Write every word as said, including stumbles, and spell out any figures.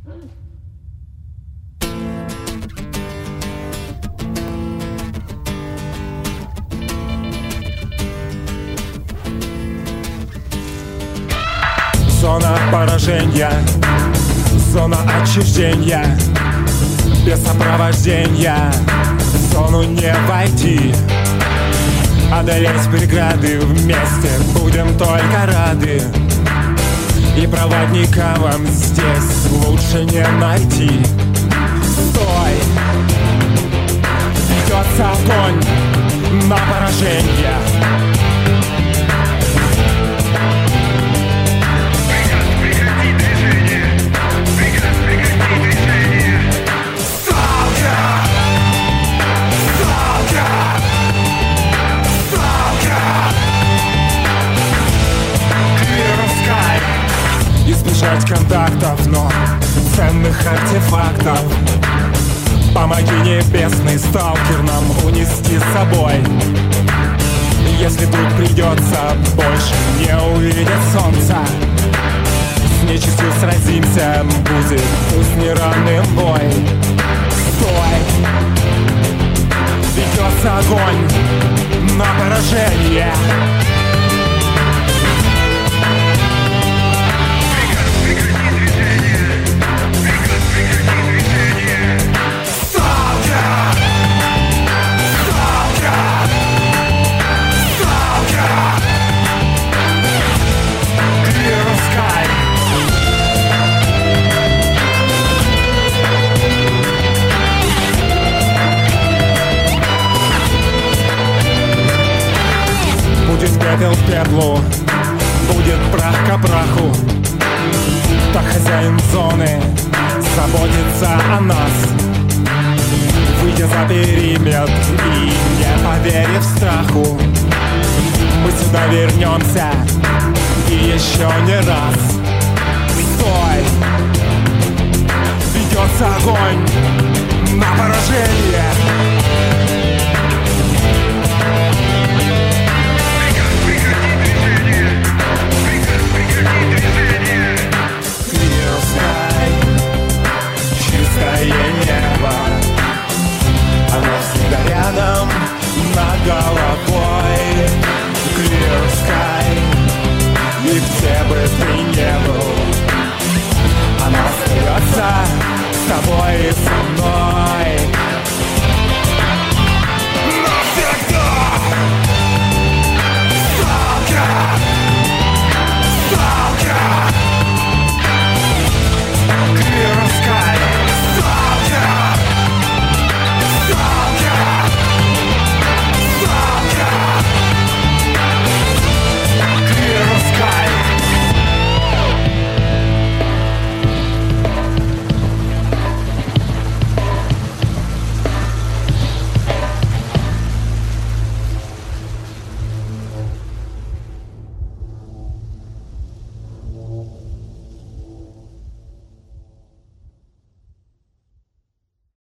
Зона поражения, зона отчуждения, без сопровождения в зону не войти. Одолеть преграды вместе будем только рады, и проводника вам здесь лучше не найти. Стой! Ведется огонь на поражение. Избежать контактов, но ценных артефактов. Помоги, небесный сталкер, нам унести с собой. Если вдруг придется больше не увидеть солнца, с нечистью сразимся, будет пусть неравный бой. Стой! Ведется огонь на поражение. Будет пепел к пеплу, будет прах к праху. Так хозяин зоны заботится о нас. Выйдя за периметр и не поверив страху, мы сюда вернемся и еще не раз. Стой! Ведется огонь на поражение.